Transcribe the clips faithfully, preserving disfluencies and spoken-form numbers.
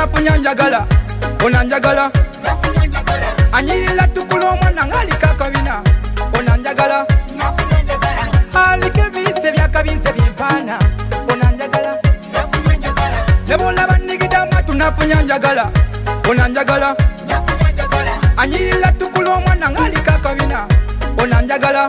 tunapunyanjagala onanjagala anyirira tukula omwana ng'aliko akabina onanjagala aliko ebiyise byakabinze byempaana onanjagala ne bw'olaba nnigida amatu napunyanjagala onanjagala anyirira tukula omwana ng'aliko akabina onanjagala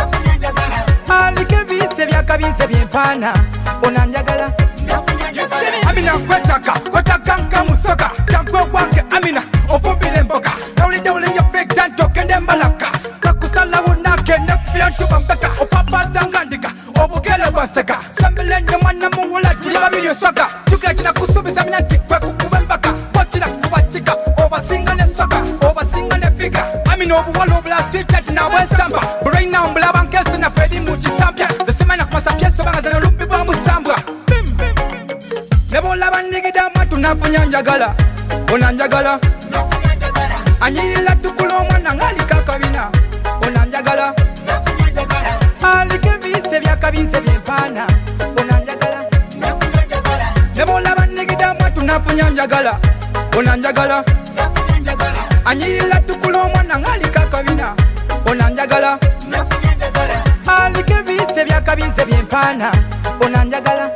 aliko ebiyise byakabinze byempaana onanjagala Amina kwetaka kwetaka nka musoka takwe wange Amina ofumbire emboga dawulidde ulinye fake tanto kende mbalaka kakusala wunake nekufya ntuba mpeka opapazanga ndiga obugere bwaseka sambelende mwana muwula tuli babiri osoka tukekina kusubiza mina nti kwe kukuba embaka botira kubatika obasinga ne soka obasinga ne figa Amina obuwala obulaswita tinabwensamba buraina mbulaba nkesi na fedi mukisambya zesimana kumasapya sobanga zene lumbi bwa musambwa Nebola banigida amatu napunyanjagala onanjagala anyirira tukula omwana ng'aliko akabina onanjagala aliko ebiyise byakabinze byempaana onanjagala Nebola banigida amatu napunyanjagala onanjagala anyirira tukula omwana ng'aliko akabina onanjagala aliko ebiyise byakabinze byempaana onanjagala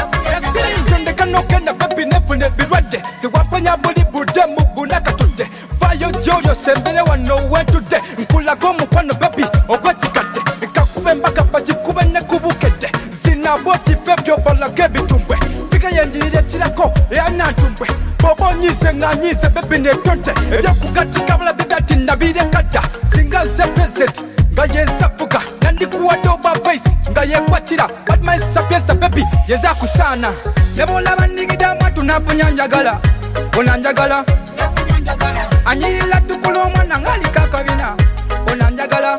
Nokenda baby nefune birwadde siwapanya buli budde mu bunakatudde vayo joyo sembere wano wentudde nkulaga omukwano baby ogwetikadde kakube embaka bagikube nekubukedde zinaboti bebyo balaga ebitumbwe fika yenjirira ekirako eyanantumbwe boba onyiise ng'anyiise baby netonte ebyokugatika bulabi byati nabirekadda singa ze president nga yensafuga nandikuwadde oba voice nga yekwatira but my sapiensa baby yezakusaana Nebola nigida amatu napunyanjagala onanjagala anyirira tukula omwana ng'aliko akabina onanjagala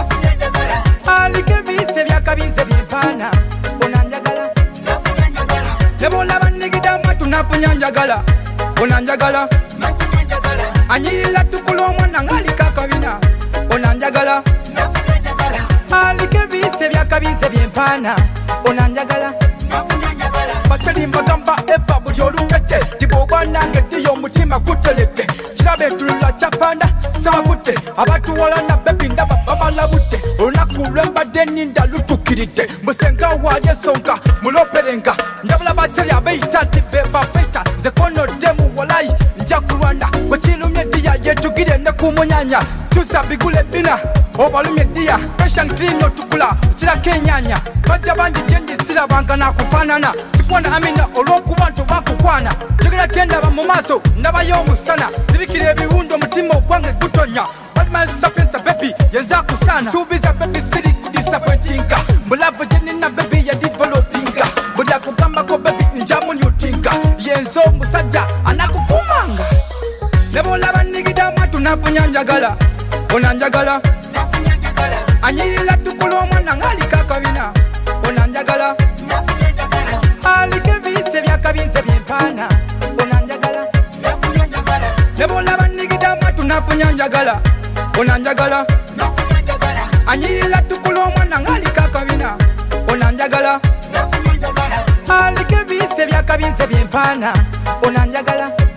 aliko ebiyise byakabinze byempaana onanjagala Nebola nigida amatu napunyanjagala onanjagala anyirira tukula omwana ng'aliko akabina onanjagala aliko ebiyise byakabinze byempaana onanjagala Batali magamba eba buli olukete Tiboba nange diyo mutima gutelete Kirabe tulula chapanda sabute Abatuwala na bebi ndaba bamalabute Olunaku lwembadde ninda lutukirite Musenga walye songa muloperenga Ndabula batali abeita tibeba peta Zekono demu walai nja kulwana Wachilumye diya yetugire ne kumunyanya Chusa bigule bina obalumye diya Fashion clean otukula Chira kenyanya Baja banji jendi sila banga na kufanana Tipwanda Amina olwokuba nto bakukwana Jogera kyendaba mu maaso ndabayo omusana Zibikira ebiwundo mutima ogwange gutonya Badman sapiensa baby yenza kusana Subiza baby siri kudisappointinga Mbulavu jenina baby ya developinga Buda kugamba ko baby njamu nyutinga Yenzo musajja anakukumanga Nebola banigida amatu napunyanjagala onanjagala anyirira tukula omwana ng'aliko akabina onanjagala aliko ebiyise byakabinze byempaana onanjagala Nebola banigida amatu napunyanjagala onanjagala anyirira tukula omwana ng'aliko akabina onanjagala aliko ebiyise byakabinze byempaana onanjagala